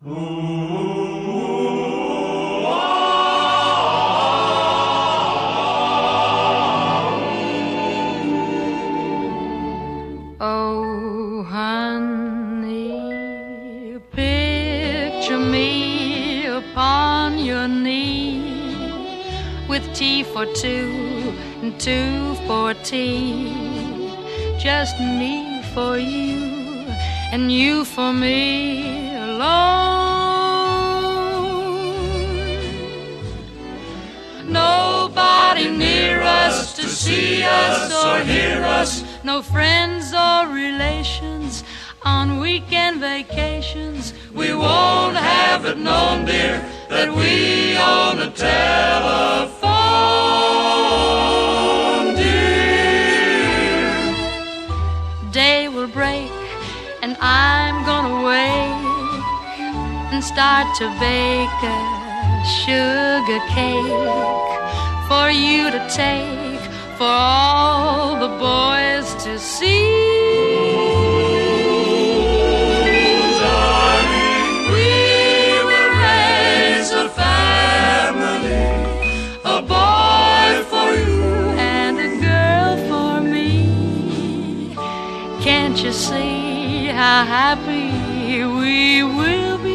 Oh, honey, picture me upon your knee with tea for two and two for tea, just me for you and you for me alone. Nobody near us to see us or hear us, no friends or relations on weekend vacations. We won't have it known, dear, that we own a telephone, dear. Day will break and I'm gonna wake and start to bake a sugar cake for you to take, for all the boys to see. Darling, we will raise a family, a boy for you and a girl for me. Can't you see how happy we will be?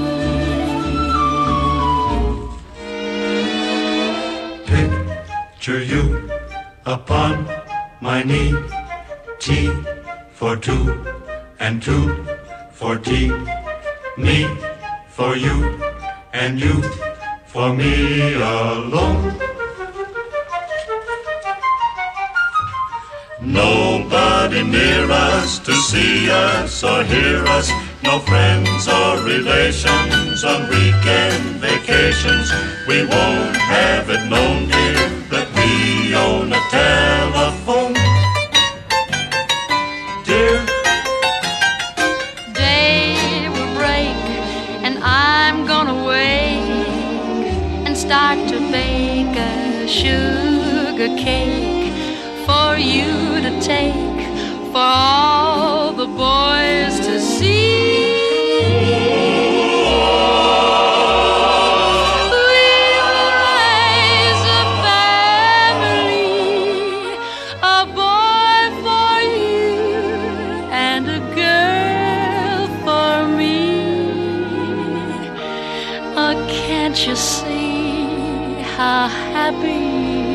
Picture you upon my knee, tea for two and two for tea, me for you and you for me alone. Nobody near us to see us or hear us, no friends or relations on weekend vacations. We won't have it known, dear, that we own a telephone, dear. Day will break and I'm gonna wake and start to bake a sugar cake for you to take, for all the boys to see. Can't you see how happy